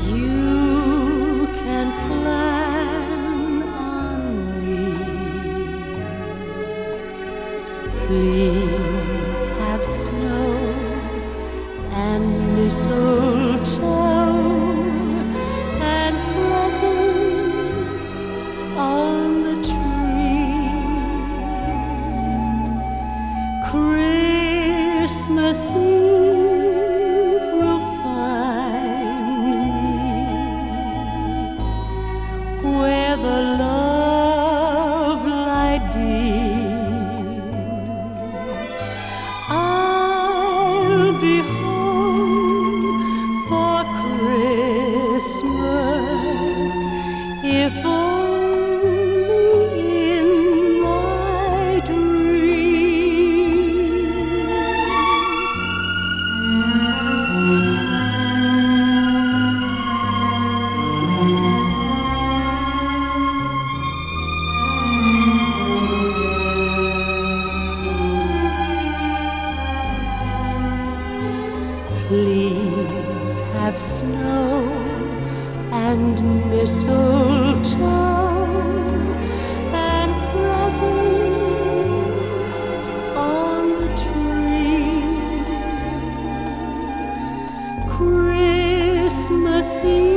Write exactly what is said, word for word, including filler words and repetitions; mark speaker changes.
Speaker 1: You can plan on me. Please have snow and mistletoe and presents on the tree. Christmas Eve will find me where the love light beams. I'll be home for Christmas, if only in my dreams. Please have snow and mistletoe and presents on the tree. Christmas Eve